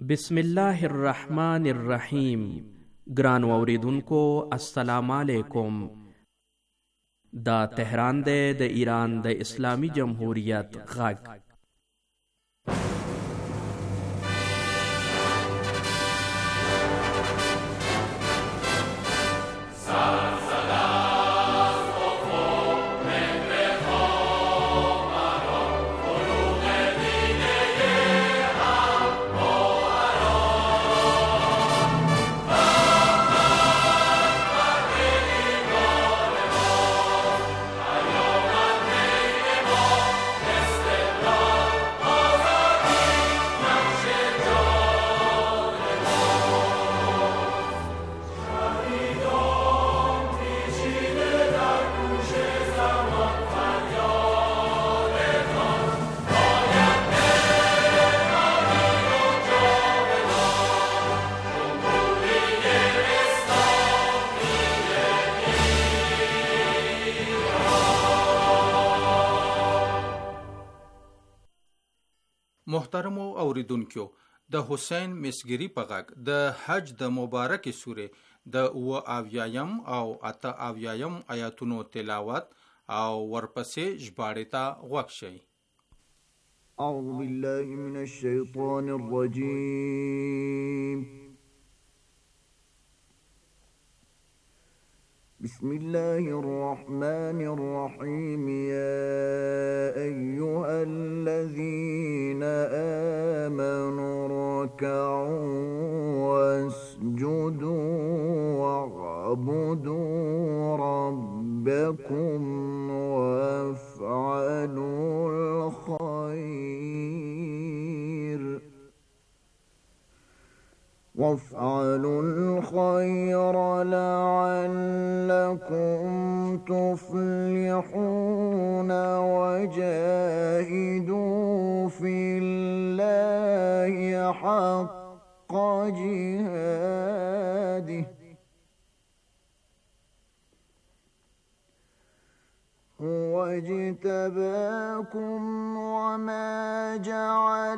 بسم الله الرحمن الرحیم. ګران اوریدونکو السلام علیکم. دا تهران دی د ایران د اسلامی جمهوریت غږ. محترمو اوریدونکو، د حسین مسګری په غږ د حج د مبارک سورې د اویایم او 88 آیاتونو تلاوت او ورپسې ژباړې ته غوږ شئ. اعوذ بالله من الشیطان الرجیم. بسم الله الرحمن الرحيم. يا أيها الذين آمنوا اركعوا واسجدوا واعبدوا ربكم وافعلوا الخير لعلكم تفلحون وجاهدوا في الله حق جهاده هو اجتباكم وما جعل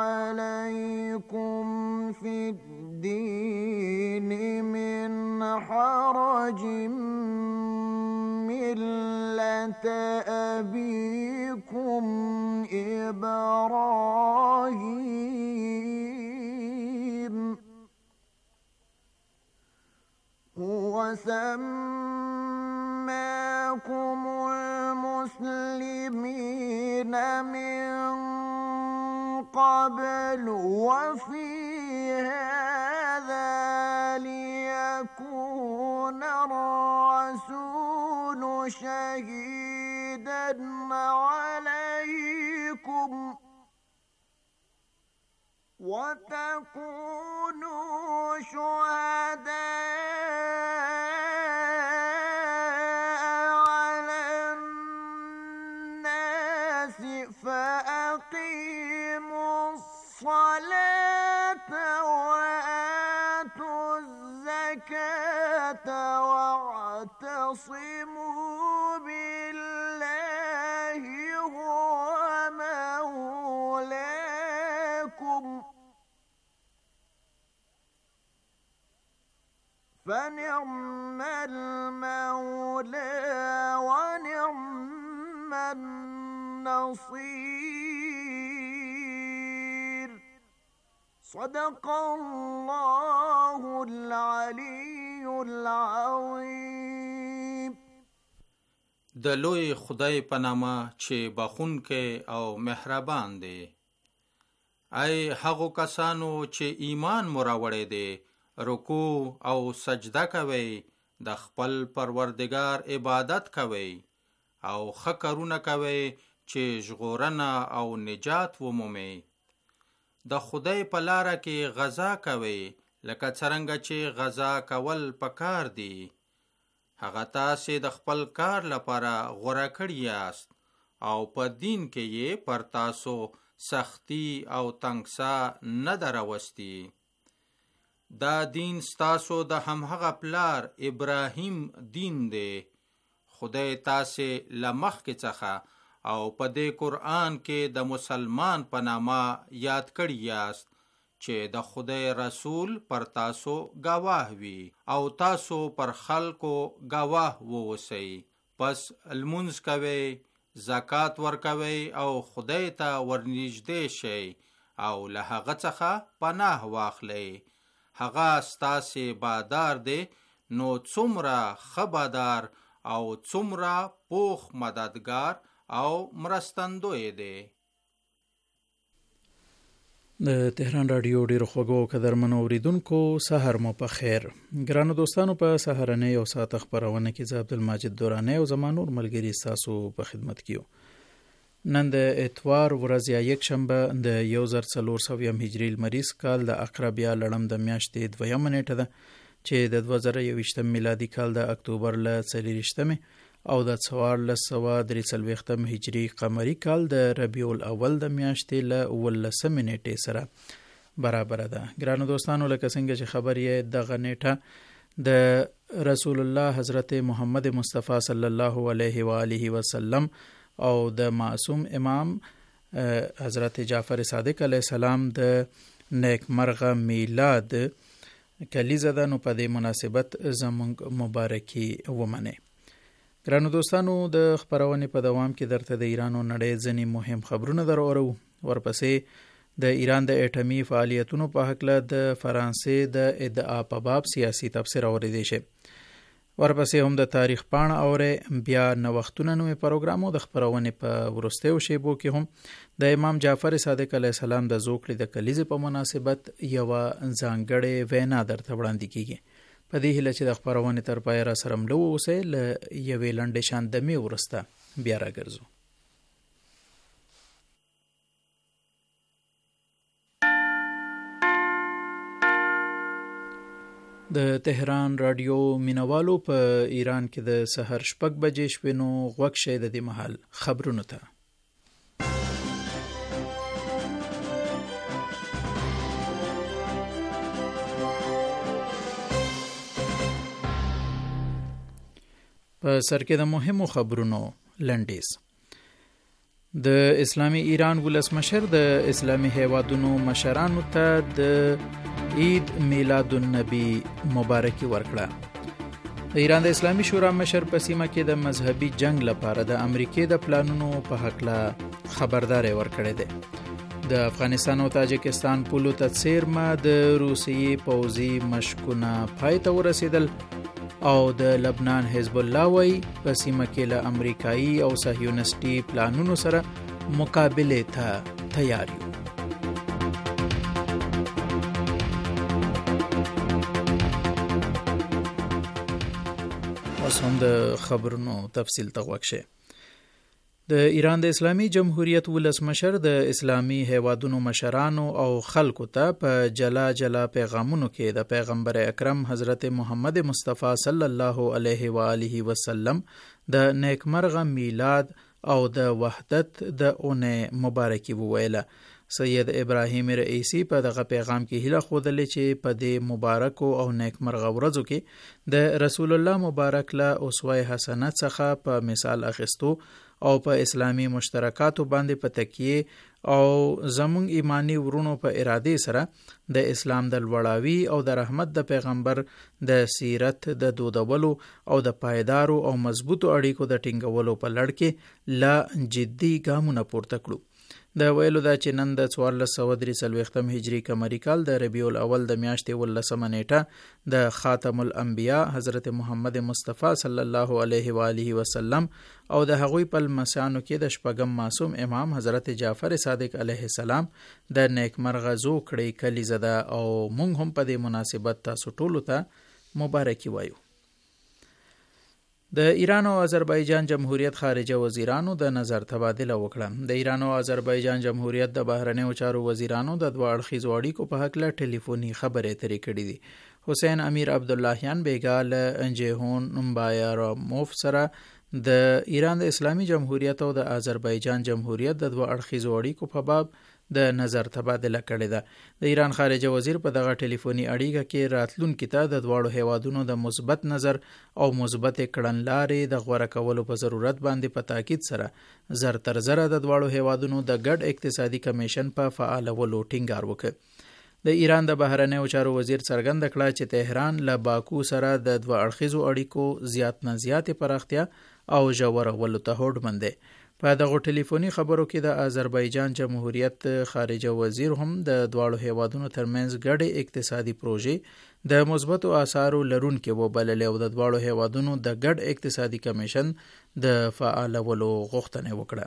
عليكم في الدين من حرج ملة أبيكم إبراهيم هو سماكم المسلمين من قبل وفي هذا ليكون الرسول شهيدا عليكم وتكونوا شهداء على الناس فأقيموا الصلاة وآتوا الزكاة واعتصموا بالله هو مولاكم فنعم المولى ونعم النصير. صدق الله العلي العظيم. د لوی خدای په نامه چې بخښونکی او مهربان دی. ای هغو کسانو چې ایمان مو راوړی دی، رکوع او سجده کوئ، د خپل پروردگار عبادت کوئ او ښه کارونه کوئ چې ژغورنه او نجات ومومئ. د خدای په لاره کې غزا کوئ لکه څرنګه چې غزا کول پکار دي. هغه تاسې د خپل کار لپاره غوره کړي یاست او په دین کې یې پر تاسو سختی او تنګسا نه ده راوستي. دا دین ستاسو د همهغه پلار ابراهیم دین دی. خدای تاسې له مخکې څخه او په دې قرآن کې د مسلمان په نامه یاد کړي یاست چې د خدای رسول پر تاسو گواه وي او تاسو پر خلکو گواه ووسی. پس لمونځ کوئ، زکات ورکوئ او خدای ته ورنږدې شئ او له هغه څخه پناه واخلئ. هغه ستاسې بادار دی، نو څومره ښه بادار او څومره پوخ مددگار او مرستندوی دی. د تهران رادیو ډیرو خوږو قدرمنو اوریدونکو سحر مو په خیر. ګرانو دوستانو، په سحرنۍ او ساعت خبرونه کې زه عبدالمجید دورانی او زما نور ملګري ستاسو په خدمت کې یو. نن د اتوار ورځ یا یک شنبه د 1400 هجری لمریز کال د عقرب یا لړم د میاشتې 2 نیټه ده چې د 2023 میلادي کال د اکتوبر ل 24 او د 1443 هجری قمری کال د ربیع الاول د میاشتې ل 19 نیټې سره برابر ده. ګرانو دوستانو، لکه څنګه چې خبر یې دغه نیټه د رسول الله حضرت محمد مصطفی صلی الله علیه و آله وسلم او د معصوم امام حضرت جعفر صادق علیه السلام د نیک مرغه میلاد کلیزه ده، نو په دې مناسبت زمونږ مبارکي ومنه. ګرانو دوستانو، د خبرونې په دوام کې درته د ایران او نړۍ ځینې مهم خبرونه درورو. ورپسې د ایران د اټومي فعالیتونو په هکله د فرانسې د ادعا په باب سیاسي تفسیر اوریدل شي. ورپسې هم د تاریخ پاڼه اورې، بیا نوښتونه نوې پروګرام او د خبرونې په وروستیو شیبو کې هم د امام جعفر صادق علیه السلام د زوکړې د کلیزې په مناسبت یو ځانګړې وینا درته وړاندې کیږي. په دې هیله چې د خبرونې تر پایه را سره ملو اوسئ. له یوې لنډې شاندمې وروسته بیا راګرځو. د تهران رادیو مینوالو په ایران کې د سحر 6 بجې شوې، نو غوږ شئ د دې مهال خبرونو ته. په سر کې د مهمو خبرونو لنډیز. د اسلامي ایران ولسمشر د اسلامي هیوادونو مشرانو ته د عید میلاد النبی مبارکي ورکړه. د ایران د اسلامي شورا مشر په سیمه کې د مذهبي جنگ لپاره د امریکای د پلانونو په هکله خبرداري ورکړې ده. د افغانستان او تاجکستان پولو ته څیرمه د روسیې پوځي مشکونه پای ته ورسېدل او د لبنان حزب الله وای په سیمه کې له امریکایي او صهیونیستي پلانونو سره مقابله ته تیار یو. اوس هم د خبرونو تفصیل ته غوږ شئ. د ایران د اسلامي جمهوریت ولسمشر د اسلامي هیوادونو مشرانو او خلکو ته په جلا جلا پیغامونو کې د پیغمبر اکرم حضرت محمد مصطفی صلی الله علیه و آله وسلم د نیکمرغه میلاد او د وحدت د اونۍ مبارکي وویله. سید ابراهیم رئیسی په دغه پیغام کې هیله خوده چې په دې مبارکو او نیکمرغه ورځو کې د رسول الله مبارک له اسوه حسنه څخه په مثال اخیستو او په اسلامی مشترکاتو باندې په تکیه او زمونږ ایمانی ورونو په اراده سره د اسلام د لوړاوي او د رحمت د پیغمبر د سیرت د دودولو او د پایدارو او مضبوطو اړیکو د ټینګولو په لړ کې لا جدي ګامونه پورته کړو. د ویلو دا چې نن د 1443 هجری قمری کال د ربیع الاول د میاشتې 19 نیټه د خاتم الانبیاء حضرت محمد مصطفی صلی الله علیه و آله وسلم او د هغوی په لمسیانو کې د شپږم معصوم امام حضرت جعفر صادق علیه السلام د نیکمرغه زوکړې کلیزه ده او موږ هم په دې مناسبت تاسو ټولو ته مبارکي وایو. د ایران او آذربایجان جمهوریت خارجه وزیرانو د نظر تبادله وکړه. د ایران او آذربایجان جمهوریت د بهرنیو چارو وزیرانو د دوه اړخیزو اړیکو په هکله ټلیفوني خبرې اترې کړې دي. حسین امیر عبداللهیان بیګا له جیهون بایراموف سره د ایران د اسلامي جمهوریت او د آذربایجان جمهوریت د دوه اړخیزو اړیکو په باب د نظر تبادله کړې ده. د ایران خارجه وزیر په دغه ټلیفوني اړیکه کې راتلونکي ته د دواړو هیوادونو د مثبت نظر او مثبت کړنلارې د غوړه کولو په ضرورت باندې په تاکید سره زر تر زره د دواړو هیوادونو د ګډ اقتصادي کمیشن په فعالولو ټینګار وکړ. د ایران د بهرنیو چارو وزیر څرګنده کړه چې تهران له باکو سره د دوه اړخیزو اړیکو زیات نه زیاتې پراختیا او ژورولو ته هوډمند دی. په دغه ټلیفوني خبرو کې د آذربایجان جمهوریت خارجه وزیر هم د دواړو هیوادونو ترمنځ ګډې اقتصادي پروژې د مثبتو آثارو لرونکې وبللې او د دواړو هیوادونو د ګډ اقتصادي کمیشن د فعالولو غوښتنه وکړه.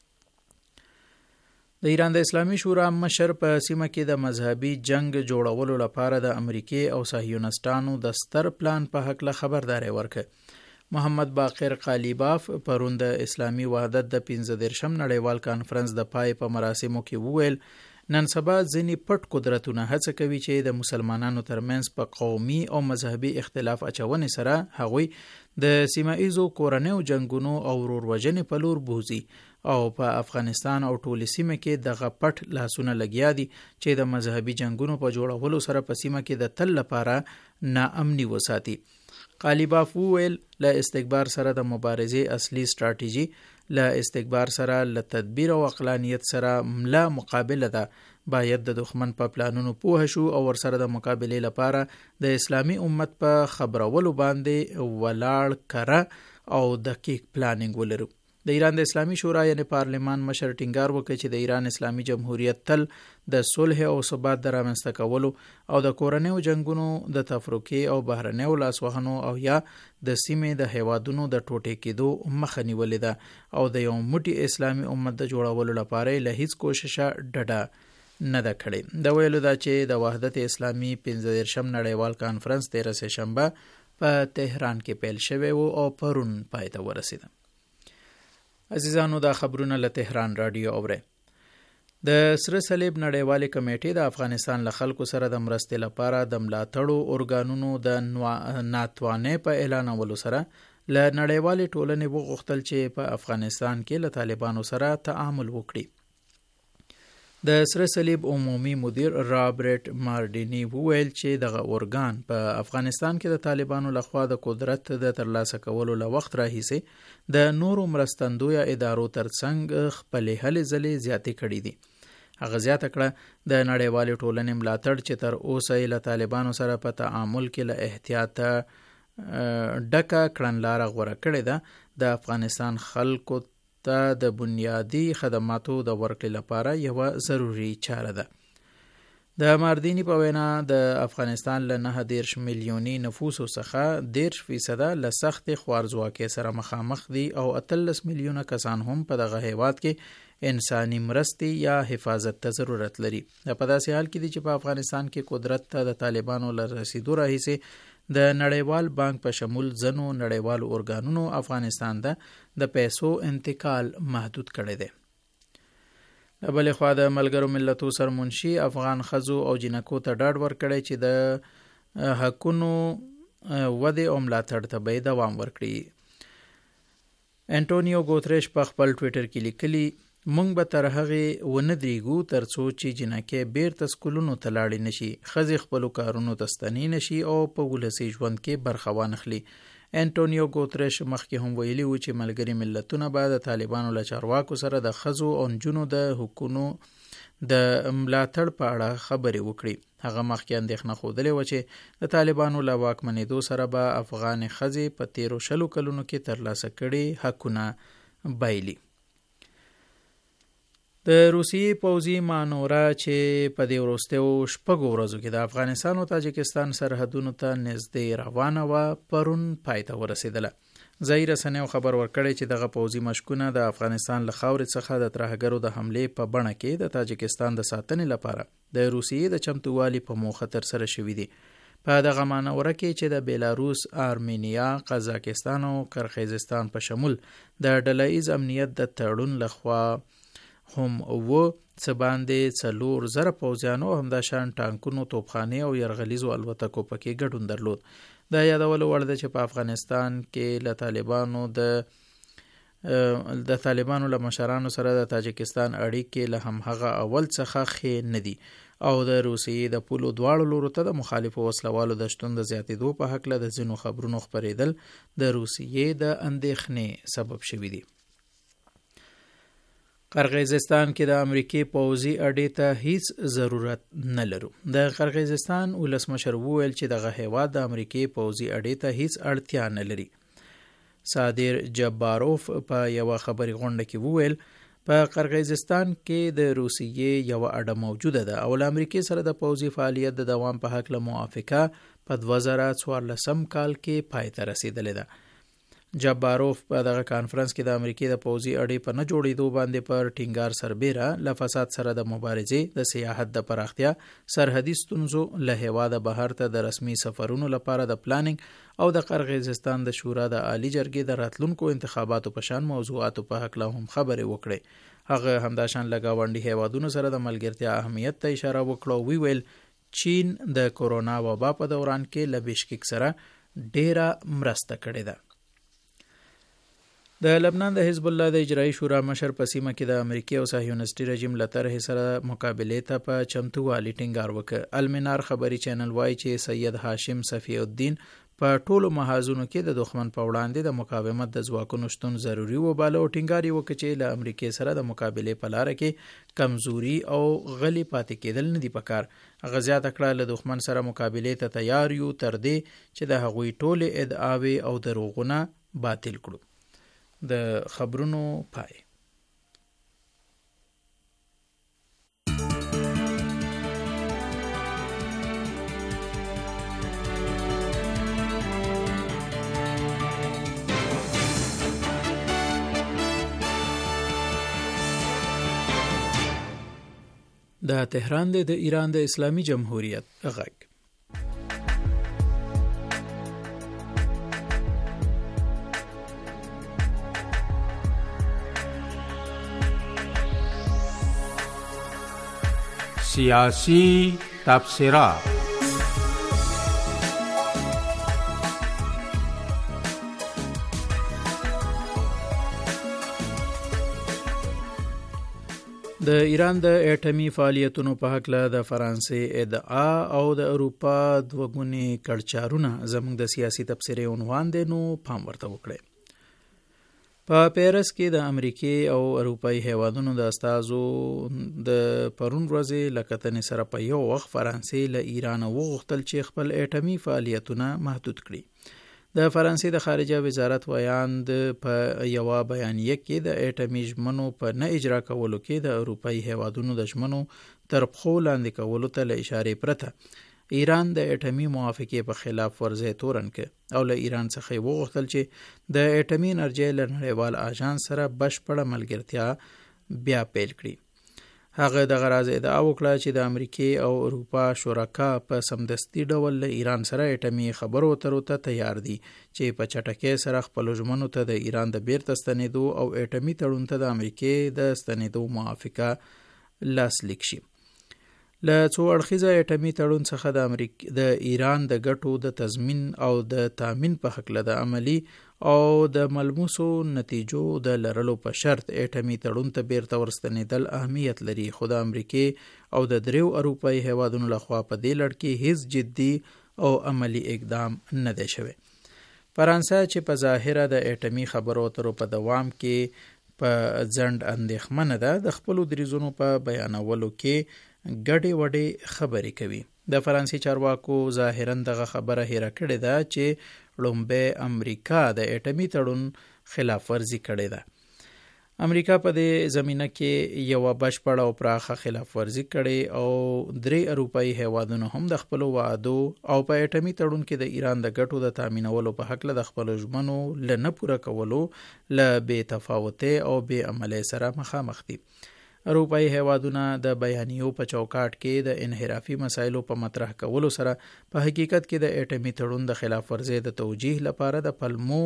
د ایران د اسلامي شورا مشر په سیمه کې د مذهبي جنگ جوړولو لپاره د امریکای او صهیونستانو د ستر پلان په حق له خبرداري ورکړه. محمد باقر قالیباف پرون د اسلامي وحدت د 15 نړیوال کانفرنس د پای په مراسمو کې وویل نن سبا ځینې پټ قدرتونه هڅه کوي چې د مسلمانانو ترمنځ په قومي او مذهبي اختلاف اچونې سره هغوی د سیمایزو کورنیو جنگونو او وروروجنې په لور بوزي او په افغانستان او ټولې سیمه کې دغه پټ لاسونه لګیا دي چې د مذهبي جنگونو په جوړولو سره په سیمه کې د تل لپاره ناامني وساتي. قالیباف وویل له استکبار سره د مبارزې اصلي ستراتیژي له استکبار سره له تدبیر او عقلانیت سره ملا مقابله ده. باید د دښمن په پلانونو پوه شو او ورسره د مقابلې لپاره د اسلامي امت په خبرولو باندې ولاړ کړه او دقیق پلانینګ ولرو. د ایران د اسلامي شورا یعنی پارلمان مشر ټینګار وکړ چې د ایران اسلامي جمهوریت تل د صلح او ثبات د رامنځته کولو او د کورنیو جنگونو د تفرقې او بهرنیو لاسوهنو او یا د سیمې د هیوادونو د ټوټې کېدو مخه نیولې ده او د یو موټی اسلامي امت د جوړولو لپاره له هیڅ کوششه ډډه نه ده کړې. د ویلو دا چې د وحدت اسلامي 15 نړیوال کانفرنس 13 شنبه په تهران کې پیل شوی او پرون پای ته ورسید. عزیزانو دا خبرونه له تهران رادیو اوره. د سره صلیب نړیوالې کمیټې د افغانستان له خلکو سره د مرستې لپاره د ملاتړو ارګانونو د ناتوانۍ په اعلانولو سره له نړیوالې ټولنې وغوښتل چې په افغانستان کې له طالبانو سره تعامل وکړي. د سره صلیب عمومي مدیر رابرټ مارډینی وویل چې دغه ارګان په افغانستان کې د طالبانو لخوا د قدرت د ترلاسه کولو له وخت راهیسې د نورو مرستندویه ادارو ترڅنګ خپلې هلې ځلې زیاتې کړې دي. هغه زیاته کړه د نړیوالې ټولنې ملاتړ چې تر اوسه له طالبانو سره په تعامل کې له احتیاطه ډکه کړنلاره غوره کړې ده د افغانستان خلکو د بنیادی خدماتو د ورکړې لپاره یو ضروری چاره ده. د ماردینی په وینا د افغانستان له 9 میلیونی نفوسو څخه 10% له سخت خوارځواکۍ سره مخامخ دي او 18 میلیونه کسان هم په دغه هیواد کې انساني مرستې یا حفاظت ته ضرورت لري. په داسې حال کې دي چې په افغانستان کې قدرت ته د طالبانو له رسیدو راهیسې د نړیوال بانک په شمول ځنو نړیوالو ارګانونو افغانستان د پیسو انتقال محدود کړی دی. بلې خوا د ملګرو ملتونو سرمنشي افغان ښځو او جنکو ته ډاډ ورکړی چې د حقونو ودې او ملاتړ ته به دوام ورکړي. انټونیو ګوتریش په خپل ټویټر کې لیکلي مونږ به تر هغې ونه درېږو تر څو چې جنکې بیرته سکولونو ته لاړې نشي، ښځې خپلو کارونو ته ستنې نشي او په ولسي ژوند کې برخه وانخلي. انټونیو ګوتریش مخکې هم ویلي و چې ملګري ملتونه به د طالبانو له چارواکو سره د ښځو او نجونو د حقونو د ملاتړ په اړه خبرې وکړي. هغه مخکې اندېښنه ښودلې وه چې د طالبانو له واکمنېدو سره به افغان ښځې په تیرو 20 کلونو کې ترلاسه کړي حقونه بایلي. د روسیې پوځي مانوره چې په دې وروستیو 6 ورځو کې د افغانستان او تاجکستان سرحدونو ته نږدې روانه وه پرون پای ته ورسېدله. ځایي رسنیو خبر ورکړی چې دغه پوځي مشقونه د افغانستان له خاورې څخه د ترهګرو د حملې په بڼه کې د تاجکستان د ساتنې لپاره د روسیې د چمتووالي په موخه ترسره شوي دي. په دغه مانوره کې چې د بیلاروس، آرمینیا، قزاقستان او کرغیزستان په شمول د ډله‌ایز امنیت د تړون لخوا هم و څه باندې 4,000 پوځیانو همداشان ټانکونو، توپخانې او یرغلیزو الوتکو پکې ګډون درلود. دا یادولو وړ ده چې په افغانستان کې د طالبانو له مشرانو سره د تاجکستان اړیکې له همهغه اول څخه ښې نه دي او د روسیې د پولو دواړو لورو ته د مخالفو وسلوالو د شتون د زیاتېدو په هکله د ځینو خبرونو خپرېدل د روسیې د اندېښنې سبب شوي دي. قرغیزستان کې د امریکای پوځي اډې ته هیڅ ضرورت نه لرو. د قرغیزستان ولسمشر وویل چې دغه هیواد د امریکای پوځي اډې ته هیڅ اړتیا نه لري. صادر جباروف په یو خبري غونډه کې وویل په قرغیزستان کې د روسیې یو اډه موجوده ده او د امریکای سره د پوځي فعالیت د دوام په حق له موافقه په 2014 کال کې پای ته رسیدلې ده. جباروف په دغه کانفرنس کې د امریکای د پوځي اډې په نه جوړېدو باندې پر ټینګار سربېره له فساد سره د مبارزې، د سیاحت د پراختیا، سرحدي ستونزو، له هیواده بهر ته د رسمي سفرونو لپاره د پلانینګ او د قرغیزستان د شورا د عالی جرګې د راتلونکو انتخاباتو په شان موضوعاتو په حق له هم خبرې وکړې. هغه همداشان له ګاونډي هیوادونو سره د ملګرتیا اهمیت ته اشاره وکړه او ویل چین د کورونا وبا په دوران کې له بشکیک سره ډیره مرسته کړې ده. د لبنان د حزب الله د اجرایي شورا مشر په سیمه کې د امریکای او صهیونیستي رژیم له طرحې سره مقابلې ته په چمتووالي ټینګار وکړ. المنار خبري چینل وایي چې سید هاشم صفی الدین په ټولو محاذونو کې د دښمن په وړاندې د مقاومت د ځواکونو شتون ضروري وباله او ټینګار یې وکړ چې له امریکای سره د مقابلې په لاره کې کمزوري او غلي پاتې کېدل نه دي پکار. هغه زیاته کړه له دښمن سره مقابلې ته تیار یو تر دې چې د هغوی ټولې ادعاوې او دروغونه باطل کړو. د خبرونو پای. د تهران د ایران د اسلامي جمهوریت غږ. سیاسی تبصرات. د ایران د اټومي فعالیتونو په حق له د فرانسې ادعا او د اروپا دوګونی کړچارونه زموږ د سیاسي تبصرې عنوان دی، نو پام ورته وکړئ. په پیرس کې د امریکای او اروپای هیوادونو د استازو د پرون ورځې له کتنې سره په یو وخت فرانسې له ایران وغوښتل چې خپل اټومي فعالیتونه محدود کړي. د فرانسې د خارجه وزارت ویاند په یو بیانیه کې د اټومي ژمنو په نه اجرا کولو کې د اروپای هیوادونو د ژمنو تر پښو لاندې کولو ته له اشارې پرته ایران د اټومي موافقې په خلاف ورزي تورن کې او له ایران څخه وغوښتل چې د اټومي انرژي له نړیوال آژانس سره بشپړه ملګرتیا بیا پیل کړي. هغه د غراض ادعا وکړه چې د امریکای او اروپا شرکا په سمدستي ډول له ایران سره اټومي خبرو اترو ته تیار دي چې په چټکۍ سره خپل ژمنو ته د ایران د بیرته ستنېدو او اټومي تړون ته د امریکای د ستنېدو موافقه لاسلیک شي. له څو اړخیزه اټومي تړون څخه د ایران د ګټو د تضمین او د تامین په حق له د عملی او د ملموسو نتیجو د لرلو په شرط اټومي تړون ته بیرته ورستنېدل اهمیت لري، خو د امریکای او د دریو اروپایي هیوادونو لخوا په دې لړ کې هیڅ جدي او عملی اقدام نه دی شوی. فرانسه چې په ظاهره د اټومي خبرو اترو په دوام کې په ځنډ اندېښمنه ده، د خپلو دریځونو په بیانولو کې ګډې وډې خبرې کوي. د فرانسې چارواکو ظاهراً دغه خبره هېره کړې ده چې لومبۍ امریکا د اټومي تړون خلاف ورزي کړې ده. امریکا په دې زمینه کې یو بشپړه او پراخه خلاف ورزي کړې او درې اروپایي هیوادونو هم د خپل وعدو او په اټومي تړون کې د ایران د ګټو د تامینولو په حق له خپل ژمنو له نه پوره کولو له بې تفاوتۍ او بې عملۍ سره مخامخ دي. اروپایي هیوادونه د بیانیو په چوکاټ کې د انحرافي مسایلو په مطرح کولو سره په حقیقت کې د اټومي تړون د خلاف ورزۍ د توجیه لپاره د پلمو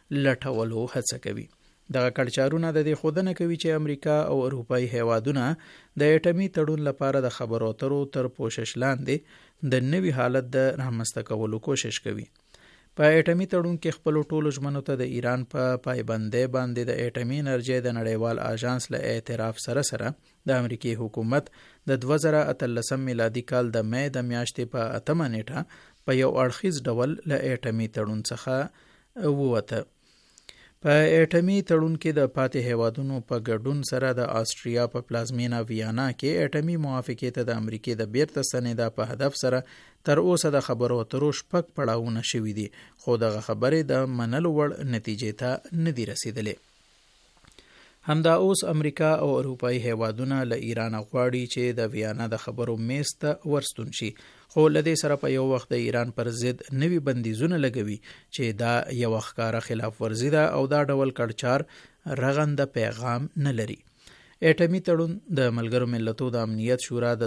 لټولو هڅه کوي. دغه کړچارونه د دې ښودنه کوي چې امریکا او اروپایي هیوادونه د اټومي تړون لپاره د خبرو اترو تر پوښښ لاندې د نوي حالت د رامنځته کولو کوشش کوي. په اټومي تړون کې خپل ټولو ژمنو ته د ایران په پایبندۍ باندې د اټومي انرژي د نړیوال آژانس له اعتراف سره سره د امریکای حکومت د 2013 میلادي کال د مې د میاشتې په 8 نیټه په یو اړخیز ډول له اټومي تړون څخه ووته. په اټمی تړون کې د پاتې هیوادونو په ګډون سره د آسټریا په پلازمینه ویانا کې اټمی موافقې ته د امریکای د بیرته ستنېدا په هدف سره تر اوسه د خبرو اترو شپږ پړاوونه شوي دي، خو دغه خبرې د منلو وړ نتیجې ته نه دي رسیدلې. همدا اوس امریکا او اروپایي هیوادونه له ایران غواړي چې د ویانا د خبرو میز ته ورستون شي، خو له دې سره په یو وخت د ایران پر ضد نوي بندیزونه لګوي چې دا یو ښکاره خلاف ورزي ده او دا ډول کړچار رغنده پیغام نه لري. اټمی تړون د ملګرو ملتونو د امنیت شورا د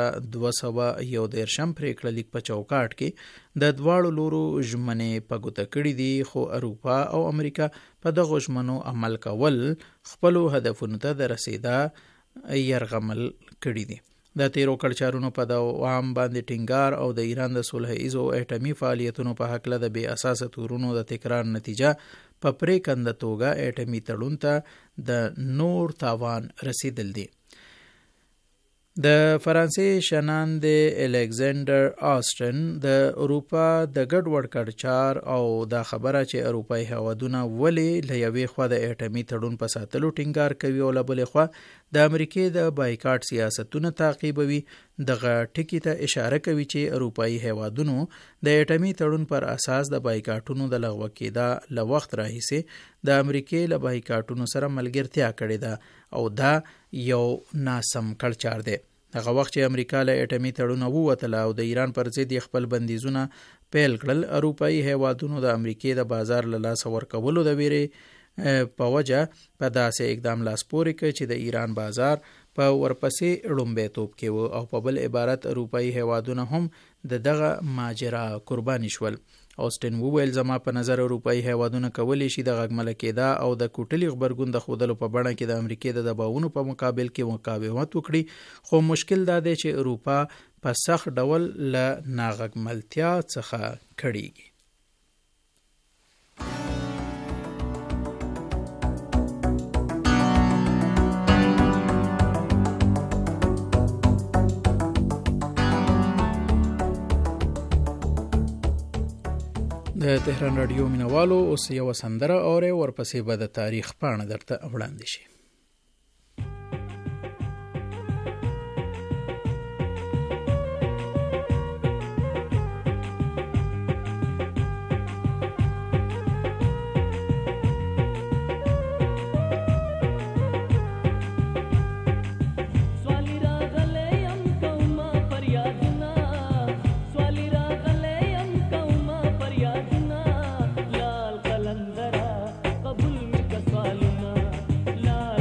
2211 پریکړه لیک په چوکاټ کې د دواړو لورو ژمنې په ګوته کړې دي، خو اروپا او امریکا په دغو ژمنو عمل کول خپلو هدفونو ته د رسیدا یرغمل کړي دي. د تیرو کړچارونو په دوام باندې ټینګار او د ایران د صلح ایزو اټمی فعالیتونو په حق د بې اساسه تورونو د تکرار نتیجه په پریکنده توګه اټمی تړون ته د نور تاوان رسیدل دي. د فرانسې شناند الکساندر آسټن د اروپا د ګډوډ کړچار او دا خبره چې اروپایي هیوادونه ولې له یوې خوا د اټمی تړون په ساتلو ټینګار کوي او له بلې خوا د امریکای د بایکاټ سیاستونه تعقیبوي، دغه ټکی ته اشاره کوي چې اروپایي هیوادونو د اټمی تړون پر اساس د بایکاټونو د لغوه کېدا له وخت راهیسې د امریکای له بایکاټونو سره ملګرتیا کړې ده او دا یو ناسم کړچار دی. هغه وخت چې امریکا له اټمی تړون ووتله او د ایران پر ضد خپل بندیزونه پیل کړل، اروپایي هیوادونو د امریکای د بازار له لاسه ورکولو د ویرې په وجه په داسې اقدام لاس پورې کړ چې د ایران بازار په ورپسې لومړیتوب کې و او په بل عبارت اروپایي هیوادونه هم دغه ماجرا قرباني شول. اوسټن وویل زما په نظر اروپایي هیوادونه کولی شي د غږمله کېدا او د کوټلي غبرګون د ښودلو په بڼه کې د امریکای د دباوونو په مقابل کې مقاومت وکړي، خو مشکل دا دی چې اروپا په سخت ډول له ناغږملتیا څخه کړيږي. د تهران رادیو مینوالو اوس یو سندره اوري، ورپسې به د تاریخ پاڼه درته وړاندې شي. लाल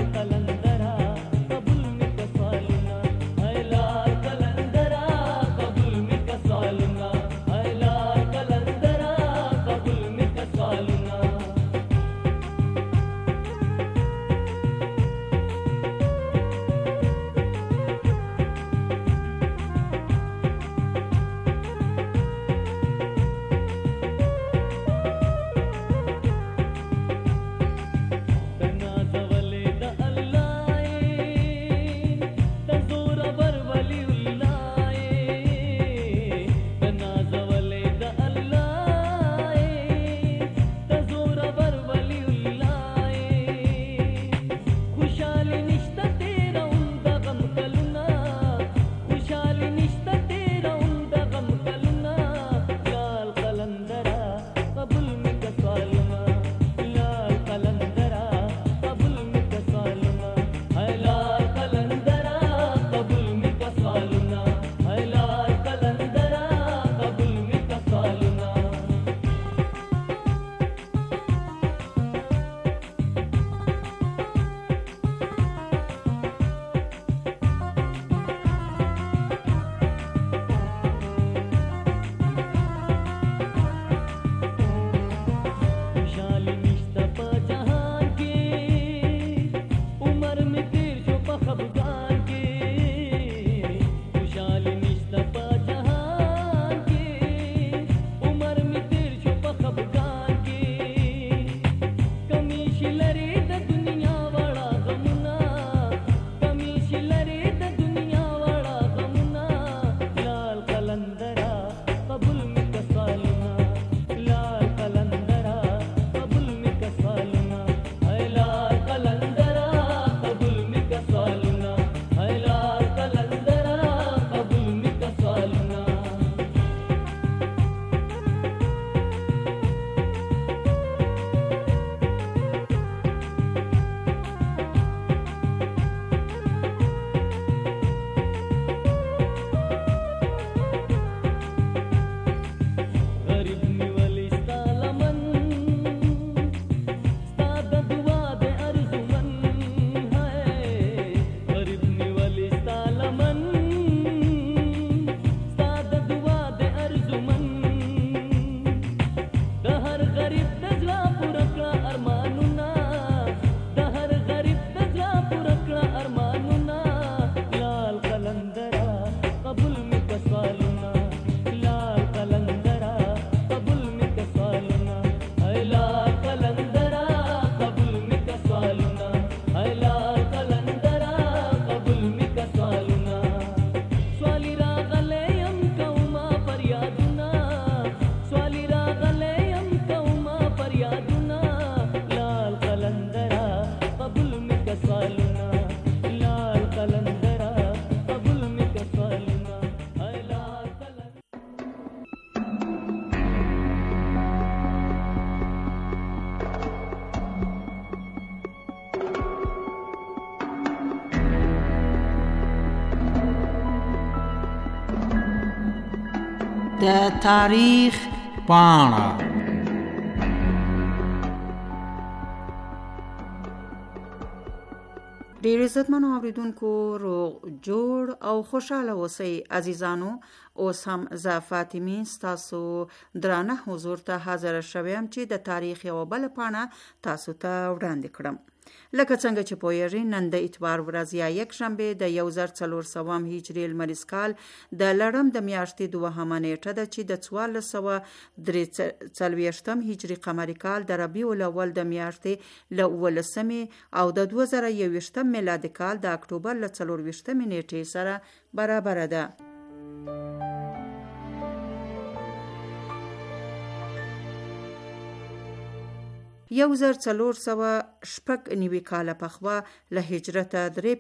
د تاریخ پاڼه. ډیر عزتمنو اوریدونکو، روغ جوړ او خوشاله اوسئ عزیزانو. اوس هم زه فاطمه ستاسو درانه حضور ته حاضر شوم چې د تاریخ یو بل پاڼه تاسو ته وړاندې کړم. لکه څنګه چې پوهیږئ، نن د اتوار ورځ یا یک شنبه د 1400 هجري لمریز کال د لړم د میاشتې 2 نیټه ده چې د 1443 هجري قمري کال د ربیع الاول د میاشتې له 18 او د 2021 میلادي کال د اکتوبر له 24 نیټې سره برابر ده. 1490 کاله پخوا له هجرت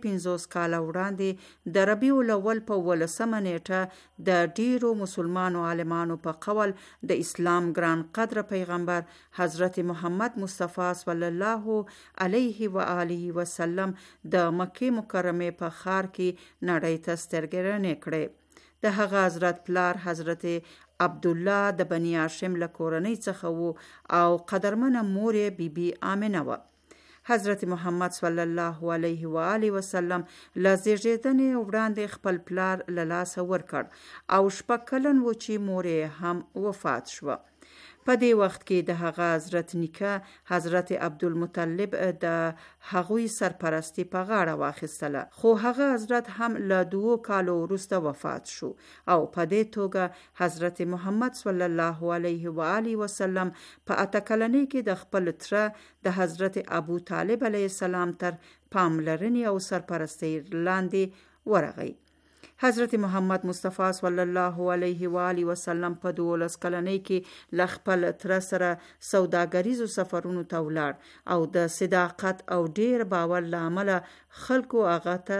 53 کاله وړاندې د ربیع الاول په 18 نیټه د ډیرو مسلمانو عالمانو په قول د اسلام ګران قدر پیغمبر حضرت محمد مصطفی صلی الله علیه و آله وسلم د مکه مکرمه په ښار کې نړۍ ته سترګرانې کړې. د هغه حضرت پلار حضرت عبدالله د بنی هاشم له کورنۍ څخه وو او قدرمنه مور یې بیبي آمنه وه. حضرت محمد صلی الله علیه و آله وسلم له زیږیدنې وړاندې خپل پلار له لاسه ورکړ او 6 کلن و چې مور یې هم وفات شوه. په دې وخت کې د هغه حضرت نیکه حضرت عبدالمطلب د هغوی سرپرستی په غاړه واخیستله، خو هغه حضرت هم له 2 کالو وروسته وفات شو او په دې توګه حضرت محمد صلی الله علیه و آله وسلم په 8 کلنۍ کې د خپل تره د حضرت ابو طالب علیه السلام تر پاملرنې او سرپرستی لاندې ورغی. حضرت محمد مصطفی صلی الله علیه و آله وسلم په 12 کلنۍ کې له خپل تر سره سوداګریزو سفرونو ته ولاړ او د صداقت او ډیر باور له امله خلکو هغه ته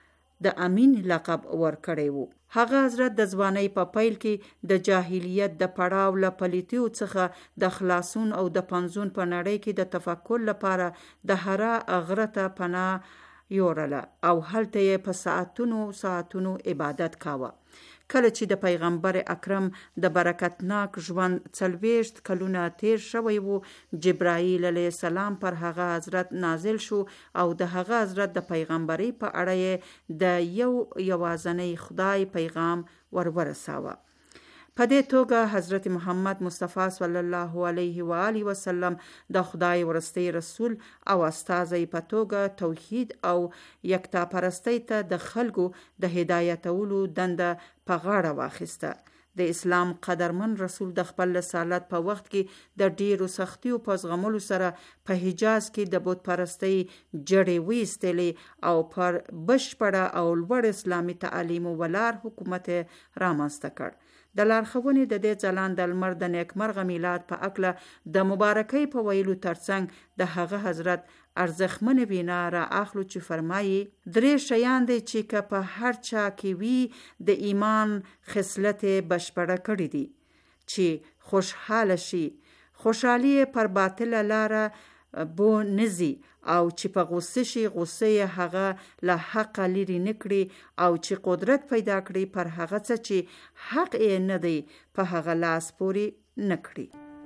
د امین لقب ورکړی وو. هغه حضرت د ځوانۍ په پیل کې د جاهلیت د پړاو له پلیتیو څخه د خلاصون او د پنځون په نړۍ کې د تفکر لپاره د حرا غره ته پناه یورله او هلته یې په ساعتونو عبادت کاوه. کله چې د پیغمبر اکرم د برکتناک ژوند 40 کلونه تیر شوی وو، جبرائیل علیه السلام پر هغه حضرت نازل شو او د هغه حضرت د پیغمبري په اړه د یوازنی خدای پیغام ورساوه. په دې توګه حضرت محمد مصطفی صلی الله علیه و آله وسلم د خدای ورستی رسول او استازی په توګه توحید او یکتا پرستی ته د خلکو د هدایتولو دنده په غاړه واخیسته. د اسلام قدرمن رسول د خپل رسالت په وخت کې د ډیرو سختیو په زغملو سره په حجاز کې د بت پرستی جړې ویستلې او پر بشپړه او لوړ اسلامي تعلیم ولار حکومت رامنځته کړ. د لارښوونې د دې ځلان د لمر د نیکمرغه میلاد په اکله د مبارکۍ په ویلو ترڅنګ د هغه حضرت ارزښتمن وینا را اخلو چې فرمایي 3 شیان دي چې که په هر چا کې وي د ایمان خصلت بشپړه کړي دي، چې خوشحاله شي، خوشحالي پر باطل لاره بو نزي او چې په غصه شي غصه هغه له حق لري نکړي او چې قدرت پیدا کړي پر هغه څه چې حق یې نه دی په هغه لاس پوري نکړي.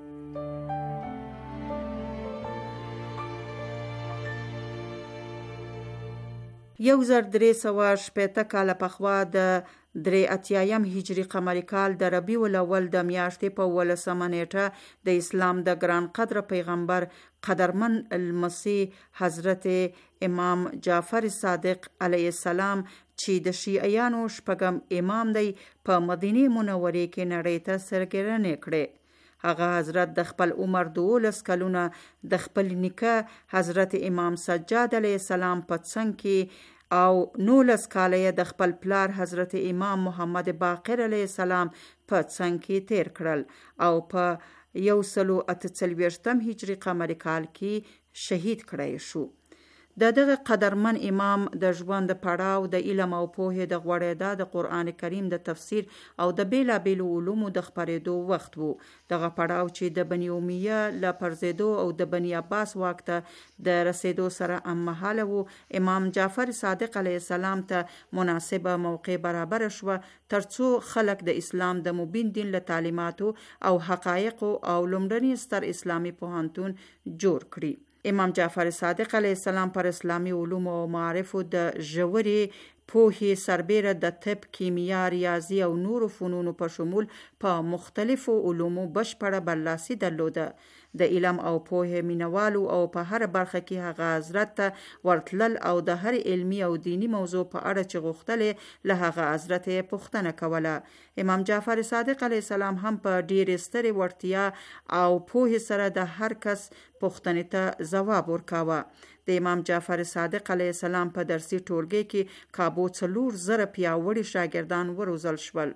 یو 1380 کاله پخوا د 83 هجری قمری کال د ربیع الاول د میاشتې په 18 نیټه د اسلام د ګران قدر پیغمبر قدرمن المسیح حضرت امام جعفر صادق علیه السلام چې د شیعیانو شپږم امام دی په مدینه منوره کې نړۍ ته سرګرانې کړې. هغه حضرت د خپل عمر 12 کلونه د خپل نیکه حضرت امام سجاد علیه السلام په څنګ کې او 19 کاله د خپل پلار حضرت امام محمد باقر علیه السلام په څنګ کې تیر کړل او په 148 هجری قمری کال کې شهید کړی شو. دغه قدرمن امام د ژوند پړاو د علم او پوهې د غوړېدا د قرآن کریم د تفسیر او د بیلابیلو علومو د خپرېدو وخت وو. دغه پړاو چې د بني امیه له پرځېدو او د بني عباس واک ته د رسېدو سره هممهاله وو. امام جعفر صادق علیه السلام ته مناسبه موقع برابر شوه ترڅو خلک د اسلام د مبین دین له تعلیماتو او حقایقو او لومړني ستر اسلامي پوهنتون جوړ کړي. امام جعفر صادق علیه السلام پر اسلامي علوم او معارفو د ژورې پوهې سربیره د طب، کیمیا، ریاضي او نورو فنونو په شمول په مختلفو علومو بشپړه برلاسي درلوده. د علم او پوهې مینوالو او په هر برخه کې هغه حضرت ته ورتلل او د هر علمي او دینی موضوع په اړه چې غوښتلې له هغه حضرت پوښتنه کوله. امام جعفر صادق علیه السلام هم په ډېرې سترې وړتیا او پوهې سره د هر کس پوښتنې ته ځواب ورکاوه. د امام جعفر صادق علیه السلام په درسي ټولګي کې کابو 4,000 پیاوړي شاګردان وروزل شول.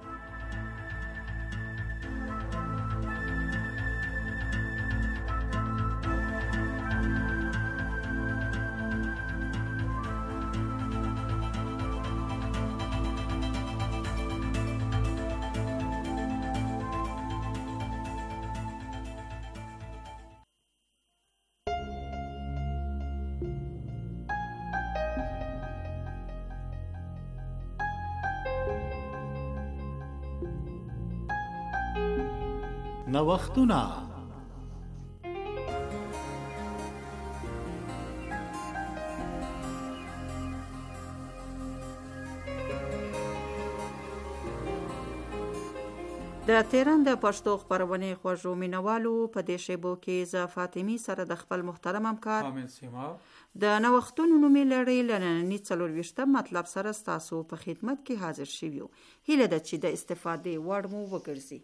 نوښتونه. د تهران د پښتو خپرونې خوږو مینوالو په دې شیبو کې ز فاطمی سره د خپل محترم همکار د نوښتونو نومې لړۍ له ننني 24 مطلب سره ستاسو په خدمت کې حاضر شویو. هیله ده چې د استفادې وړ مو وګرځي.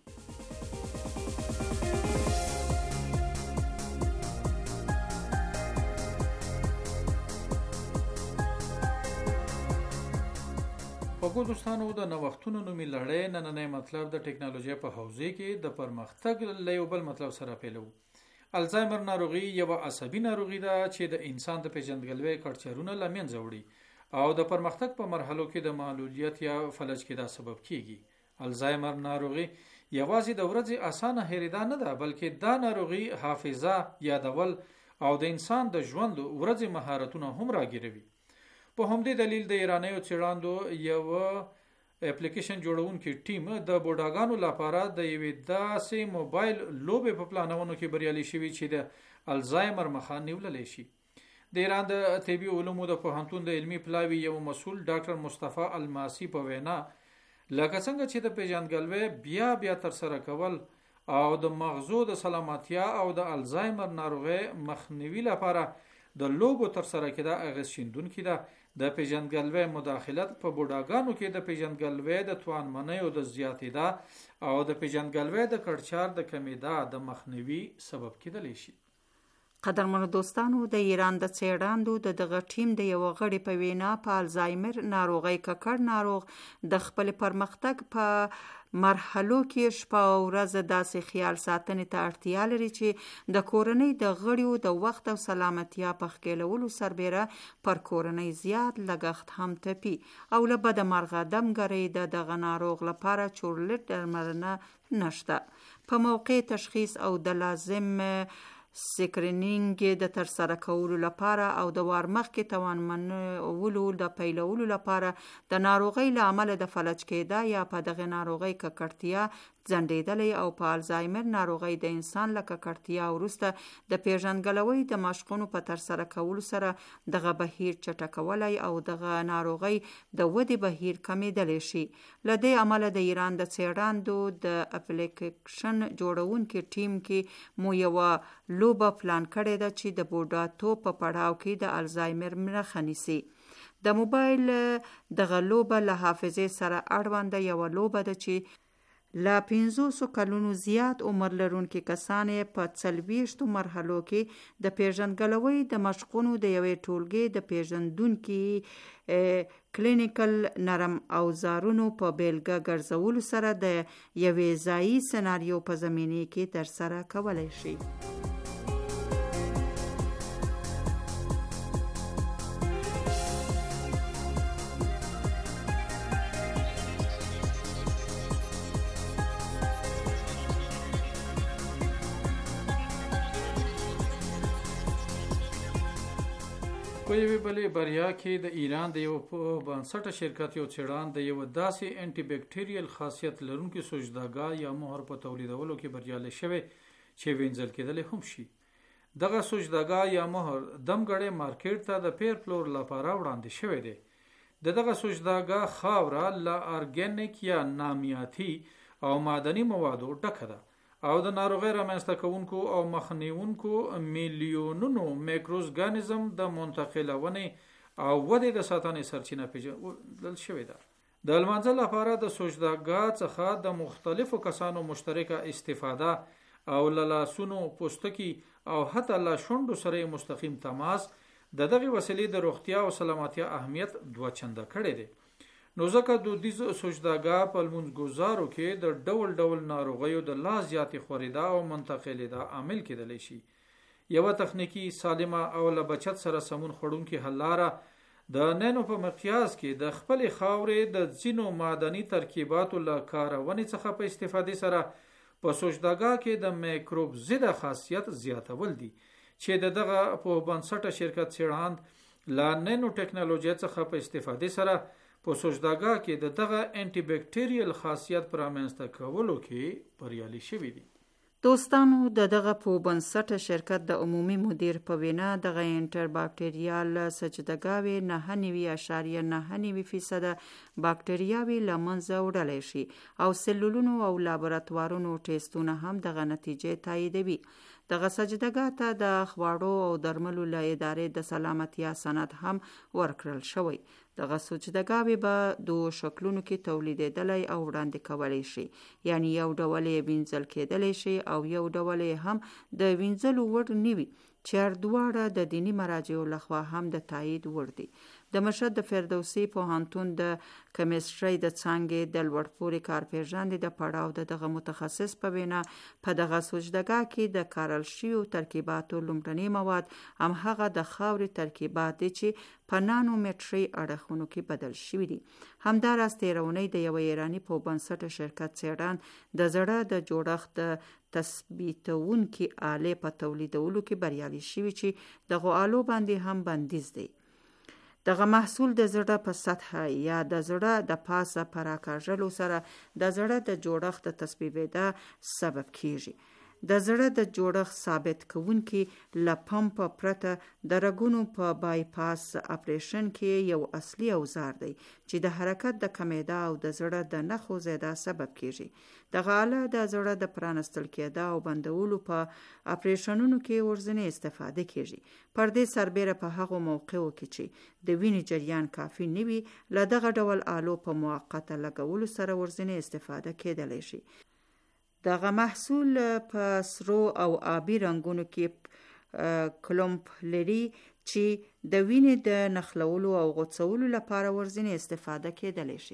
پکو دوستانو د نوښتونو نومې لړۍ نننی مطلب د ټکنالوژي په حوزه کې د پرمختګ له یو بل مطلب سره پیلو. الزایمر ناروغي یو عصبي ناروغي ده چې د انسان د پیژندګلوي کړچرونه له منځه وړي او د پرمختګ په مرحلو کې د معلولیت یا فلج کې دا سبب کیږي. الزایمر ناروغي یوازې د ورځې اسانه هېرېدا نه ده، بلکې دا ناروغي حافظه، یادول او د انسان د ژوند ورځې مهارتونه هم راګیروي. په همدې دلیل د ایرانیو څېړندو یو اپلیکیشن جوړونکي ټیم د بوډاګانو لپاره د یوې داسې موبایل لوبې په پلانونو کې بریالي شوي چې د الزایمر مخه نیوللی شي. د ایران د طبي علومو د پوهنتون د علمي پلاوي یو مسؤل ډاکټر مصطفی الماسی په وینا لکه څنګه چې د پیژندګلوي بیا ترسره کول او د مغزو د سلامتیا او د الزایمر ناروغي مخنیوي لپاره د لوبو ترسره کېده اغېزمنونکې ده. د پیژندګلوي مداخلت په بوډاګانو کې د پیژندګلوي د توانمنیو د زیاتېدا او د پیژندګلوي د کړچار د کمیدا د مخنیوي سبب کېدلی شي. قدرمنو دوستانو، د ایران د څېړندو دغه ټیم د یو غړي په وینا په الزایمر ناروغي ککړ ناروغ د خپل پرمختګ په مرحلو کې شپه او ورځ داسې خیال ساتنې ته اړتیا لري چې د کورنۍ د غړیو د وخت او سلامتیا په ښکېلولو سربیره پر کورنۍ زیات لګښت هم تپي او له بده مرغه دمګرۍ د دغه ناروغ لپاره چورلټ درملنه نشته. په موقع تشخیص او د لازم سکرینینګ د ترسره کولو لپاره او د وار مخکې توانمنولو د پیلولو لپاره د ناروغۍ له امله د فلج کېدا یا په دغه ناروغۍ ککړتیا ځنډېدلی او په الزایمر ناروغۍ د انسان له ککړتیا وروسته د پیژندګلوۍ د مشقونو په ترسره کولو سره دغه بهیر چټکولی او دغه ناروغۍ د ودې بهیر کمیدلی شي. له دې امله د ایران د څېړندو د اپلیکیشن جوړونکي ټیم کې مو یوه لوبه پلان کړې ده چې د بوډاتوب په پړاو کې د الزایمر مخه نیسي. د موبایل دغه لوبه له حافظې سره اړونده یوه لوبه ده چې له 500 کلونو زیات عمر لرونکي کسان په 40 مرحلو کې د پیژندګلوۍ د مشقونو د یوې ټولګې د پیژندونکي کلینیکل نرم اوزارونو په بیلګه ګرځولو سره د یوې ځایي سناریو په زمینه کې ترسره کولی شي. په یوې بلې بریا کې د ایران د یو بنسټه شرکت یو څېړان د یو داسې انټي بکټیریل خاصیت لرونکي سوچداګاه یا مهر په تولیدولو کې بریالی شوی چې وینځل کېدلی هم شي. دغه سوچداګاه یا مهر دمګړی مارکیټ ته د پیر پلور لپاره وړاندې شوی دی. دغه سوچداګاه خاوره له ارګانیک یا نامیاتي او معدني موادو ډکه ده او د ناروغۍ رامنځته کوونکو او مخنیونکو میلیونونو میکروزګانیزم د منتقلونې او ودې د ساتنې سرچینه پیژندل شوې ده. د لمانځه لپاره د سوچداګاه څخه د مختلفو کسانو مشترکه استفاده او له لاسونو، پوستکي او حتی له شونډو سره مستقیم تماس د دغه وسیلې د روغتیا او سلامتیا اهمیت دوه چنده کړی دی. نو ځکه دودیز سوچداګاه په لمونځګزارو کې د ډول ډول ناروغیو د لا زیاتې خورېدا او منتقلیدا عامل کېدلی شي. یوه تخنیکی سالمه او له بچت سره سمون خوړونکې حل لاره د نینو په مقیاس کې د خپلې خاورې د ځینو معدني ترکیباتو له کارونې څخه په استفادې سره په سوچداګاه کې د میکروب ضد خاصیت زیاتول دي چې دغه په بنسټه شرکت څېړاند له نینو ټکنالوژي څخه په استفادې سره په سوچداګاه کې دغه انټي بکټیریل خاصیت پر رامنځته کولو کې بریالي شوي دي. دوستانو دغه په بنسټه شرکت د عمومي مدیر په وینا دغه انټر باکټریال سوچداګاوې 9.9% باکټریاوې له منځه وړلی شي او سلولونو او لابراتوارونو ټیسټونه هم دغه نتیجې تاییدوي. دغه سوچداګاه ته د خواړو او درملو له ادارې د سلامتیا سند هم ورکړل شوی. دغه سوچداګاوې به دوه شکلونو کې تولیدېدلی او وړاندې کولی شي، یعنی یو ډول یې وینځل کېدلی شي او یو ډول یې هم د وینځلو وړ نه وي چې هر دواړه د دینی مراجعو لخوا هم د تایید وړ دي. د مشهد د فردوسي پوهنتون د کیمستري د څانګې د لوړپوړي کارپېژندې د پړاو دغه متخصص په وینا په دغه سوچداګاه کې د کارل شویو ترکیباتو لومړني مواد همهغه د خاورې ترکیبات دي چې په نانومتري اړخونو کې بدل شوي دي. همداراز تېرونی د یو ایراني په بنسټه شرکت څېړان د زړه د جوړښت د تثبیتونکي آلې په تولیدولو کې بریالي شوي چې دغه آلو باندې هم بندیز دی. دغه محصول د زړه په سطحه یا د زړه د پاسه په راکاږلو سره د زړه د جوړښت د تثبیتېدا سبب کیږي. د زړه د جوړښت ثابت کوونکي له پمپ پرته د رګونو په بایپاس اپریشن کې یو اصلي اوزار دی چې د حرکت د کمیدا او د زړه د نښو زیاده سبب کیږي. دغه آله د زړه د پرانستل کېدا او بندولو په اپریشنونو کې ورځنی استفاده کیږي. پر دې سربیره په هغو موقعو کې چې د وینې جریان کافي نه وي له دغه ډول آلو په موقته لګولو سره ورځنی استفاده کېدلی شي. دغه محصول په سرو او آبي رنګونو کې کلمپ لري چې د وینې د نښلولو او غوڅولو لپاره ورځنی استفاده کېدلی شي.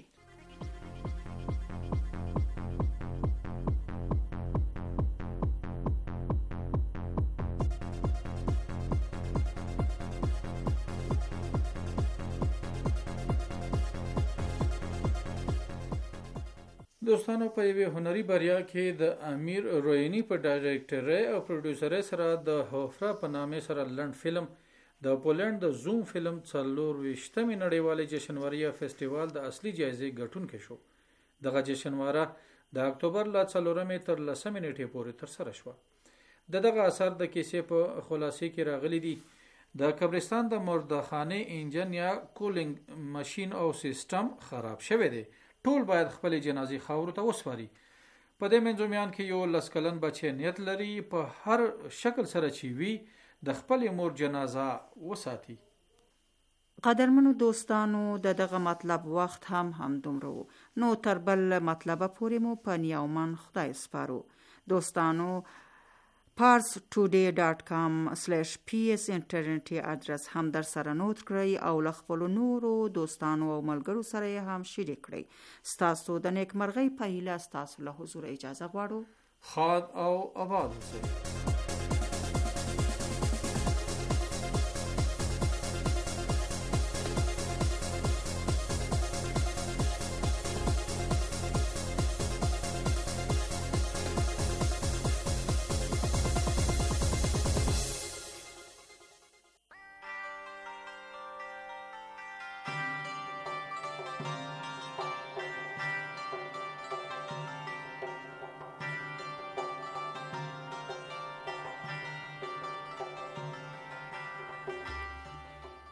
دوستانو په یوې هنري بریا کې د امیر رویني په ډایرکټرۍ او پروډوسرۍ سره د هوفرا په نامې سره لنډ فلم د پولند د زوم فلم 24مې نړیوالې جشنوارې فستیوال د اصلي جایزې ګټونکی شو. دغه جشنواره د اکتوبر له 4مې تر 10مې نیټې پورې ترسره شوه. دغه اثر د کیسې په خلاصې کې راغلي دي. د قبرستان د مردخانه انجن یا کولینګ ماشين او سیستم خراب شوی دی. ټول باید خپل جنازي خاورو ته وسپاري. په دې منځومیان کې یو لسکلن بچی نیت لري په هر شکل سره چې وي د خپل مور جنازه وساتي. قدرمنو دوستانو دغه مطلب وخت هم دومره وو. نو تر بل مطلبه پورې مو په نیومن خدای سپارو. دوستانو parstoday.com/ps انټرنیټي ادرس هم در سره نوٹ کړئ او له خپلو نورو دوستانو او ملګرو سره هم شریک کړئ. ستاسو د نیکمرغۍ په هیله ستاسو له حضور اجازه غواړو. خاد او آباد اوسئ.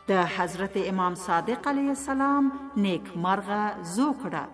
د حضرت امام صادق علیه السلام نیک مرغه زوکړه.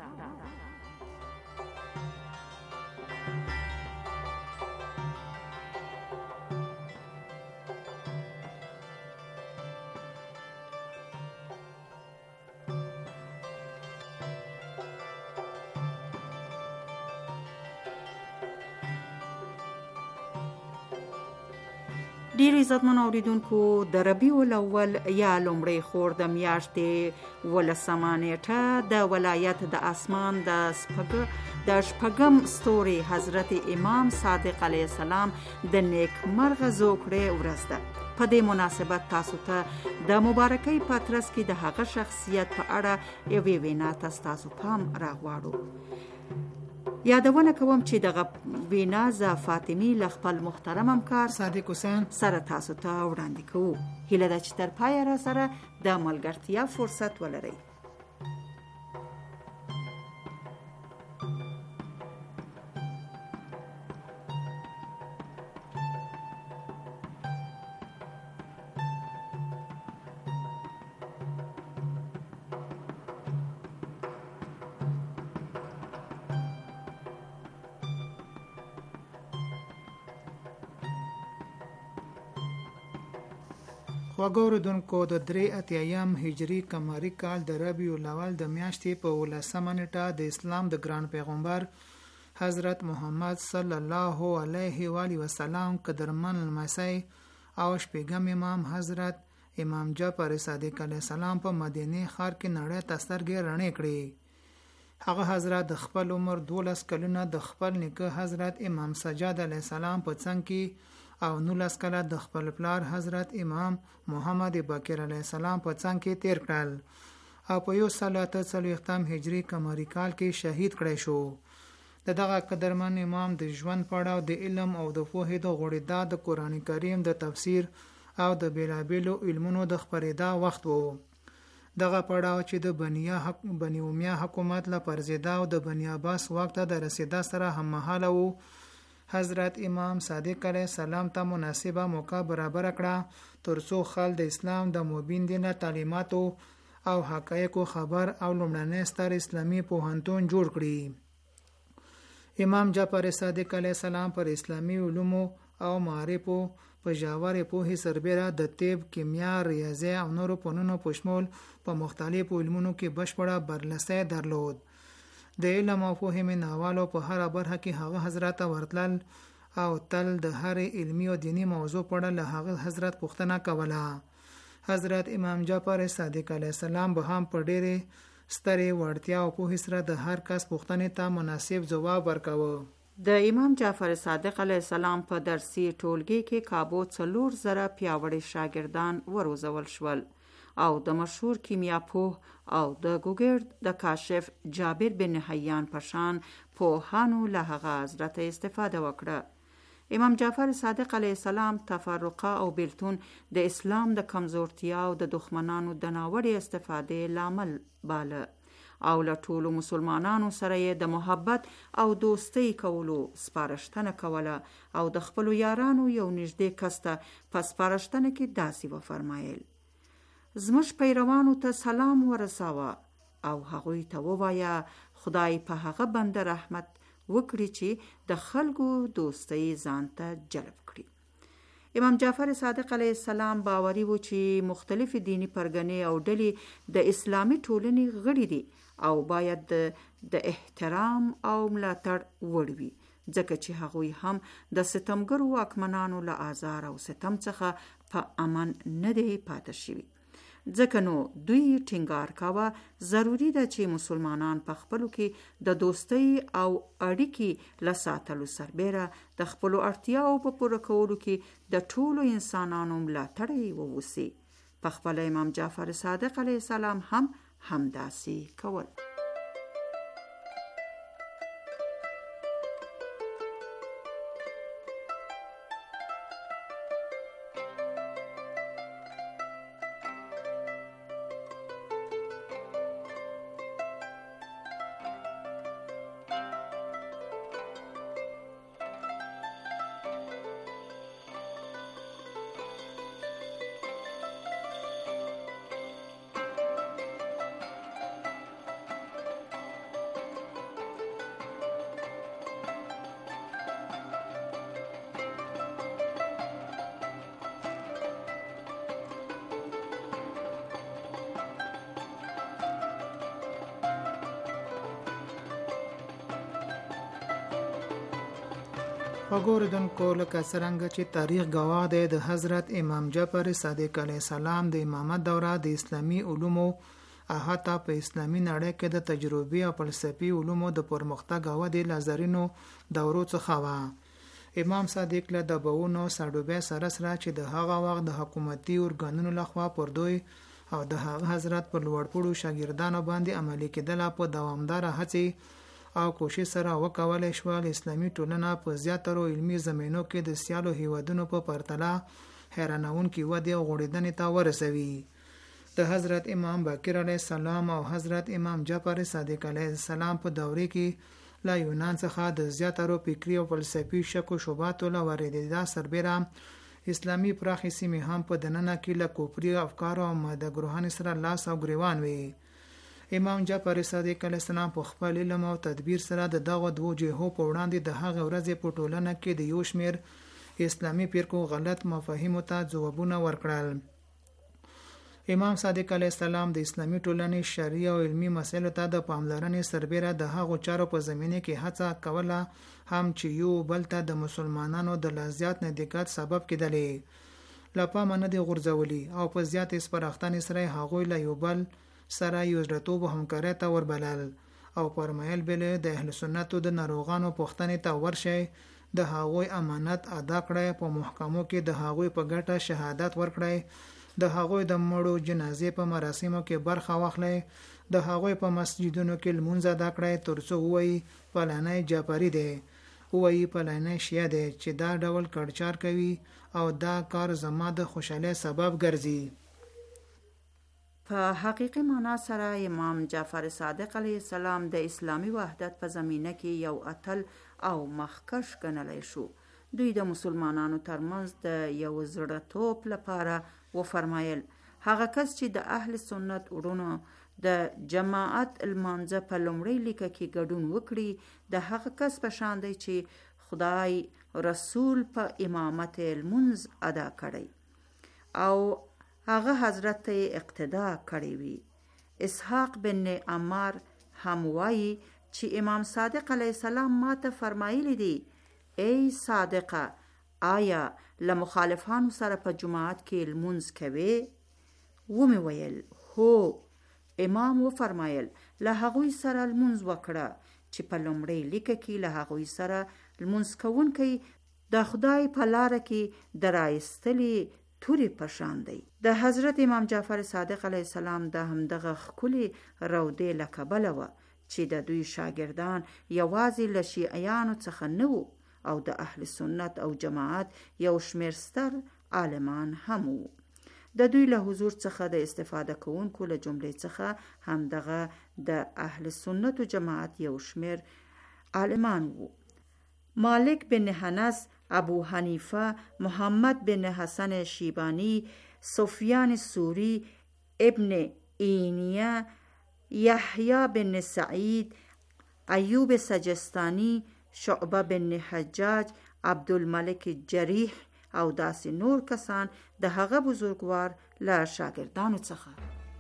ډیر عزتمن اوریدونکو، د ربیع الاول یا لومړی خور د میاشتې 18 نیټه د ولایت د اسمان د شپږم ستوري حضرت امام صادق علیه السلام د نیک مرغه زوکړې ورځ ده. په دې مناسبت تاسو ته د مبارکۍ پترس کې د هغه شخصیت په اړه یوې وینا تاسو پام راغواړو. یادونه کوم چې دغه وینا ز فاطمی ل خپل محترم همکار صادق حسین سره تاسو ته وړاندې کوو. هیله ده چې تر پایه را سره د ملګرتیا فرصت ولرئ. وګوردونکو، د 83 هجری قمری کال د ربیع الاول د میاشتې په 18 نیټه د اسلام د ګران پیغمبر حضرت محمد صلی الله علیه و آله وسلم قدرمن لمسی او شپږم امام حضرت امام جعفر صادق علیه السلام په مدینه ښار کې نړۍ ته سترګې رڼې کړې. هغه حضرت د خپل عمر 12 کلونه د خپل نیکه حضرت امام سجاد علیه السلام په څنګ کې او 19 کاله د خپل پلار حضرت امام محمد باقر علیه السلام په څنګ کې تیر کړل او په 143 هجری قمری کال کې شهید کړی شو. دغه قدرمن امام د ژوند پړاو د علم او د پوهې د غوړېدا د قران کریم د تفسیر او د بیلابیلو علمونو د خپرېدا وخت وو. دغه پړاو چې د بنی امیه حکومت له پرځېدا او د بنی عباس واک ته د رسېدا سره هم مهاله وو. حضرت امام صادق علیه السلام ته مناسبه موقع برابر کړه ترڅو خلک د اسلام د مبین دین تعلیماتو او حقایقو خبر او لومړنی ستر اسلامي پوهنتون جوړ کړي. امام جعفر صادق علیه السلام پر اسلامي علومو او معارفو په ژورې پوهې سربیره د طب، کیمیا، ریاضي او نورو فنونو په شمول په مختلفو علمونو کې بشپړه برلاسي درلود. د علم او پوهې مینوالو په هر برخه کې هغه حضرت ورتلل او تل د هر علمي او دینی موضوع په اړه له هغه حضرت پوښتنه کوله. حضرت امام جعفر صادق علیه السلام به هم په ډېرې سترې وړتیا او پوهې سره د هر کس پوښتنې ته مناسب ځواب ورکاوه. د امام جعفر صادق علیه السلام په درسي ټولګي کې کابو 4,000 پیاوړي شاګردان وروزول شول او د مشهور کیمیا پوه او د ګوګرد د کاشف جابر بن حیان پشان پوهانو له هغه حضرت استفاده وکړه. امام جعفر صادق علیه السلام تفرقه او بیلتون د اسلام د کمزورتیا او د دښمنانو د ناوړې استفادې لامل باله او له ټولو مسلمانانو سره یې د محبت او دوستۍ کولو سپارښتنه کوله او د خپلو یارانو یو نږدې کس ته په سپارښتنه کې داسې وفرمایل: زموږ پیروانو ته سلام ورساوه او هغوی ته ووایه خدای په هغه بنده رحمت وکړي چې د خلکو دوستۍ ځان ته جلب کړي. امام جعفر صادق علیه السلام باوري و چې مختلف دینی پرګنې او ډلې د اسلامي ټولنې غړي دي او باید د احترام او ملاتړ وړ وي، ځکه چې هغوی هم د ستمګرو واکمنانو له آزار او ستم څخه په امن نه دی پاتې شوي. ځکه نو دوی ټینګار کاوه ضروری ده چې مسلمانان په خپلو کې د دوستۍ او اړیکې له ساتلو سربیره د خپلو اړتیاو په پوره کولو کې د ټولو انسانانو ملاتړ ووسي. په خپل امام جعفر صادق علیه السلام هم همداسې کول. وګوردونکو لکه څرنګه چې تاریخ گواه دی د حضرت امام جعفر صادق علیه السلام د امامت دوره د اسلامی علومو احاطه په اسلامی نړۍ کې د تجربي او فلسفي علومو د پرمختګ او د لازرینو دورو څخه و. امام صادق له د بهونو سړوبه سره چې د هغه وخت د حکومتي ارګانونو لخوا پر دوی او د حضرت پر لوړپوړو شاګردانو باندې عملي کېدل په دوامدار هڅې او کوشش سره وکولای شول اسلامي ټولنه په زیاترو علمي زمینو کې د سیالو هیوادونو په پرتله حیرانونکې ودې او غوړېدنې ته ورسوي. د حضرت امام باقر علیه السلام او حضرت امام جعفر صادق علیه السلام په دورې کې لا یونان څخه د زیاترو فکری او فلسفي شک او شبهاتو له ورېدل سربېره اسلامي پراخې سیمې هم په دننه کې له کفري افکارو او ماده ګروهانو سره لاس او ګریوان وي. امام جعفر صادق علیه السلام په خپل علم او تدبیر سره د دغه دوه جهو په وړاندې د هغه ورځې په ټولنه کې د یو شمېر اسلامي فرقو غلط مفاهیمو ته ځوابونه ورکړل. امام صادق علیه السلام د اسلامي ټولنې شرعي او علمي مسایلو ته د پاملرنې سربېره د هغو چارو په زمینه کې هڅه کوله هم چې یو بل ته د مسلمانانو د لا زیات نزدېکت سبب کېدلې. له پامه نه دي غورځولي او په زیاتې سپارښتنې سره هغوی له یو بل سره یو زړه‌توب او همکارۍ ته وربلل او فرمایل بل د اهل سنتو د ناروغانو پوښتنې ته ورشئ، د هغوی امانت ادا کړئ، په محکمو کې د هغوی په ګټه شهادت ورکړئ، د هغوی د مړو جنازې په مراسمو کې برخه واخلئ، د هغوی په مسجدونو کې لمونځ ادا کړئ، ترڅو ووایي فلانی جعفری دی، ووایي فلانی شیعه دی چې دا ډول کړچار کوي او دا کار زما د خوشحالۍ سبب ګرځي. په حقیقي معنا سره امام جعفر صادق علیه السلام د اسلامی وحدت په زمینه کې یو اتل او مخکښ ګڼلی شو. دوی د مسلمانانو ترمنځ د یو زړه‌توب لپاره وفرمایل هغه کس چې د اهل سنت وروڼو د جماعت المانځه په لومړۍ لیکه کې ګډون وکړي د هغه کس په شان دی چې خدای رسول په امامت المنځ ادا کړی او هغه حضرت ته اقتدا کړی وي. اسحاق بن عمار هم وایي چې امام صادق علیه السلام ماته فرمایلی دی ای صادقه آیا له مخالفانو سره په جماعت کې لمونځ کوي؟ ومې ویل هو. امام وفرمایل له هغوی سره لمونځ وکړه چې په لومړۍ لیکه کې له هغوی سره لمونځ کوونکی د خدای په لاره کې د رایستلې تورې په شان دی. د حضرت امام جعفر صادق علیه السلام د همدغه ښکلې رودې له کبله وه چې د دوی شاګردان یوازې له شیعیانو څخه نه وو او د اهل سنت او جماعت یو شمېر ستر عالمان هم وو. د دوی له حضور څخه د استفاده کوونکو له جملې څخه همدغه د اهل سنت و جماعت یو شمېر عالمان وو. مالک بن حنس، ابو حنیفه، محمد بن حسن شیبانی، سفیان ثوری، ابن اینیه، یحیی بن سعید، ایوب سجستانی، شعبه بن حجاج، عبدالملک جریح او داسې نور کسان د هغه بزرګوار له شاګردانو څخه.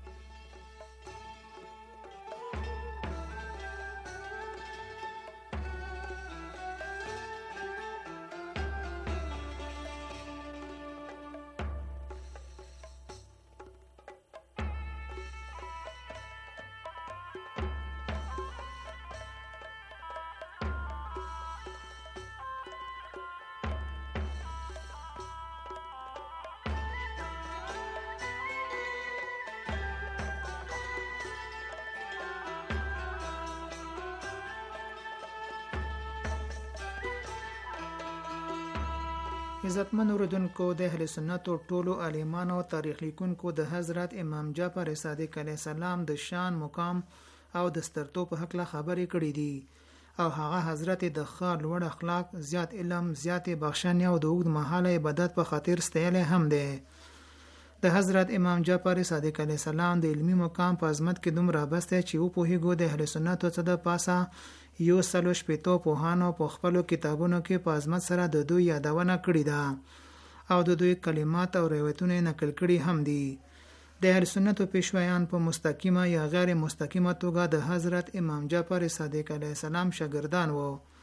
عزتمن اوریدونکو، د اهل سنتو ټولو عالمانو او تاریخ لیکونکو د حضرت امام جعفر صادق علیه السلام د شان، مقام او د سترتوب په هکله خبرې کړې دي او هغه حضرت د ښه لوړ اخلاق، زیات علم، زیاتې بخښنې او د اوږد مهاله عبادت په خاطر ستایلی هم دی. د حضرت امام جعفر صادق علیه السلام د علمي مقام په عظمت کې دومره بس دی چې وپوهېږو د اهل سنتو څخه د پاسه 140 پوهانو په خپلو کتابونو کې په عظمت سره د دوی یادونه کړې ده او د دوی کلمات او روایتونه نقل کړي هم دي. د اهل سنتو پیشوایان په مستقیمه یا غیر مستقیمه توګه د حضرت امام جعفر صادق علیه السلام شاګردان وو.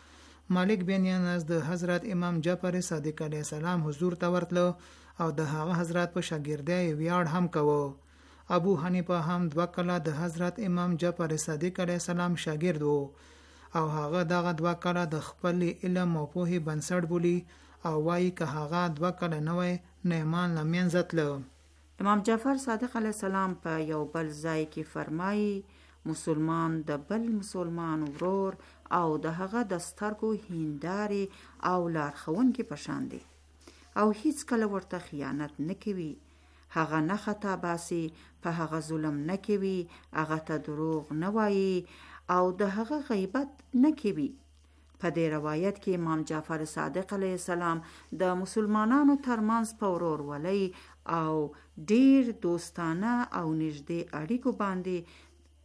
مالک بن انس د حضرت امام جعفر صادق علیه السلام حضور ته ورتلو او د هغه حضرت په شاګردۍ ویاړ هم کوو. ابو حنیفه هم 2 کاله د حضرت امام جعفر صادق علیه السلام شاګرد وو او هغه دغه 2 کاله د خپل علم او پوهې بنسټ بولی او وایي که هغه 2 کاله نه وای نه ایمان لمنځه تلو. امام جعفر صادق علیه السلام په یو بل ځای کې فرمایي مسلمان د بل مسلمان ورور او د هغه د سترګو هیندارې او لارښوونکي په شان دی او هیڅ کله ورته خیانت نه کوي، هغه نه خطا باسي، په هغه ظلم نه کوي، هغه ته دروغ نه وایي او د هغه غیبت نه کوي. په دې روایت کې امام جعفر صادق علیه السلام د مسلمانانو ترمنځ په ورورولۍ او ډیر دوستانه او نږدې اړیکو باندې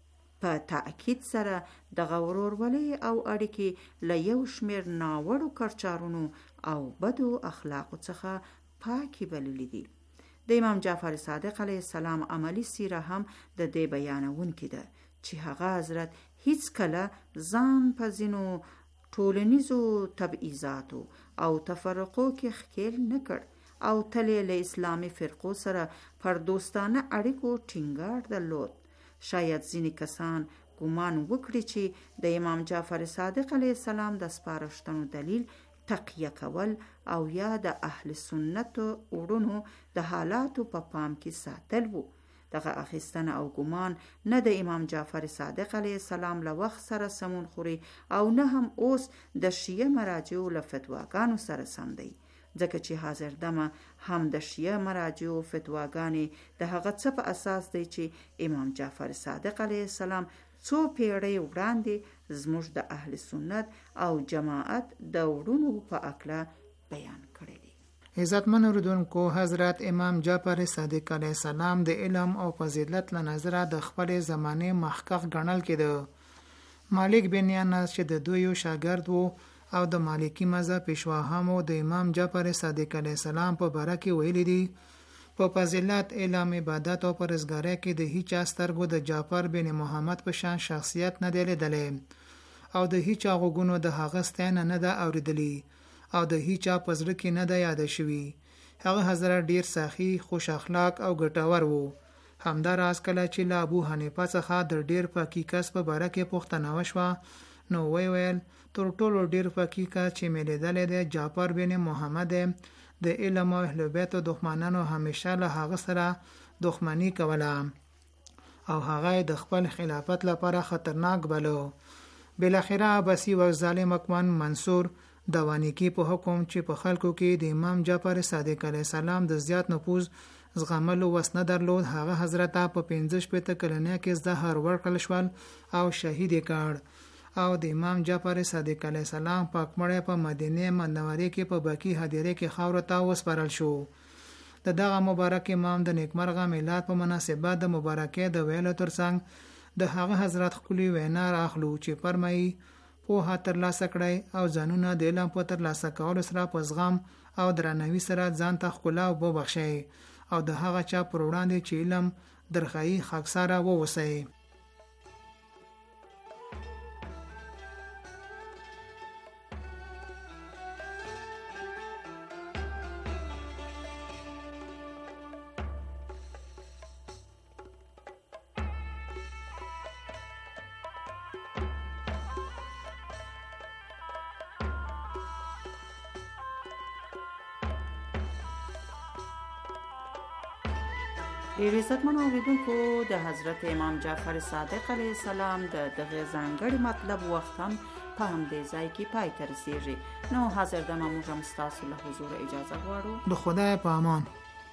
په تأکید سره د ورورولۍ او اړیکې له یو شمیر ناوړو کړچارونو او بدو اخلاقو څخه پاکي بللي دي. د امام جعفر صادق علیه السلام عملی سیره هم د دې بیانونکې ده چې هغه حضرت هیڅ کله ځان په ځینو ټولنیزو تبعیضاتو او تفرقو کې ښکېل نه کړ او تل له اسلامي فرقو سره پر دوستانه اړیکو ټینګار درلود. شاید ځینې کسان ګمان وکړي چې د امام جعفر صادق علیه السلام د سپارښتنو دلیل تقیه کول او یا د اهل سنت وړونو د حالاتو په پام کې ساتل وو. دغه اخیستنه او ګمان نه د امام جعفر صادق علیه السلام له وخت سره سمون خوري او نه هم اوس د شیعه مراجعو له فتواګانو سره سم دی، ځکه چې حاضر دمه هم د شیعه مراجعو فتواګانې د هغه څه په اساس دی چې امام جعفر صادق علیه السلام څو پیړۍ وړاندې زموږ د اهل سنت او جماعت د وړونو په اکله بیان کړی دی. عزتمن اوریدونکو، حضرت امام جعفر صادق علیه السلام د علم او فضیلت له نظره د خپل زمانه محقق ګڼل کېده. مالک بن انس چې د دوی شاګرد وو او د مالکی مذهب پیشوا هم د امام جعفر صادق علیه السلام په باره کې ویلي دي په فضیلت، علم، عبادت او پرهیزګارۍ کې د هیچ سترګو د جعفر بن محمد په شان شخصیت نه دی لیدلی او د هیچ غوږونو د هغه ستاینه نه ده اوریدلی او د هیچ په زړه کې نه ده یاد شوی. هغه حضرت ډیر سخی، خوش اخلاق او ګټور وو. همداراز کله چې له ابو حنیفه څخه د ډیر فقیه کس په باره کې پوښتنه وشوه نو ویل تر ټولو ډیر فقیه کس چې مې لیدلی دی جعفر بن محمد د علم او اهل بیت دښمنانو همیشه له هغه سره دښمنی کوله او هغه د خپل خلافت لپاره خطرناک بلو. بالاخره عباسی و ظالم حکمران منصور د وانیکی په حکم چې په خلکو کې د امام جعفر صادق علیه السلام د زیات نفوذ زغملو وس نه درلود، هغه حضرت په 15 کلنۍ کې زهر ورکړل شول او شهید کړ او د امام جعفر صادق علیه السلام پاکمړی په مدینه منوره کې په باقی هدیره کې خاور ته وسپارل شو. د دغه مبارک امام د نیکمرغه میلاد په مناسبت د مبارکۍ د ویلو ترڅنګ د هغه حضرت خپل وینا راخلو چې فرمایي پوهه ترلاسه کړئ او ځانونه د علم په ترلاسه کولو سره په زغم او درناوي سره ځان ته ښکلا وبخښئ او د هغه چا پر وړاندې چې علم درخایي خاکساره واوسئ. ډیر عزتمن اوریدونکو، د حضرت امام جعفر صادق علیه السلام د دغه ځانګړي مطلب وخت هم په همدې ځای کې پای ته رسیږي. نو حاضر دمه موږ هم ستاسو له حضور اجازه غواړو. د خدای په امان.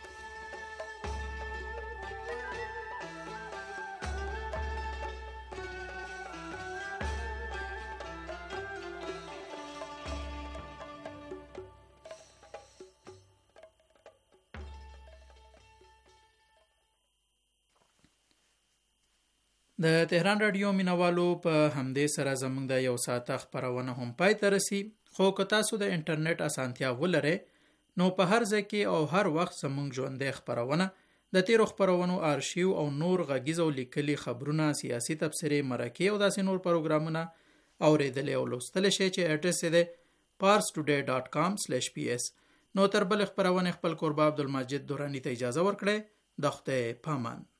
د تهران رادیو مینوالو په همدې سره زموږ د یو ساعته خبرونه هم پای ته رسي. خو که تاسو د انټرنیټ اسانتیا ولرئ نو په هر ځای کې او هر وخت زموږ ژوندۍ خبرونه، د تیرو خبرونو آرشیو او نور غږیز او لیکلي خبرونه، سیاسي تبصرې، مرکې او داسې نور پروګرامونه اوریدلی او لوستلی شئ چې اډرس یې دی parstoday.com/ps. نو تر بل خبرونه خپل قربا عبدالمجید دورانی ته اجازه ورکړئ. د خدای پامان.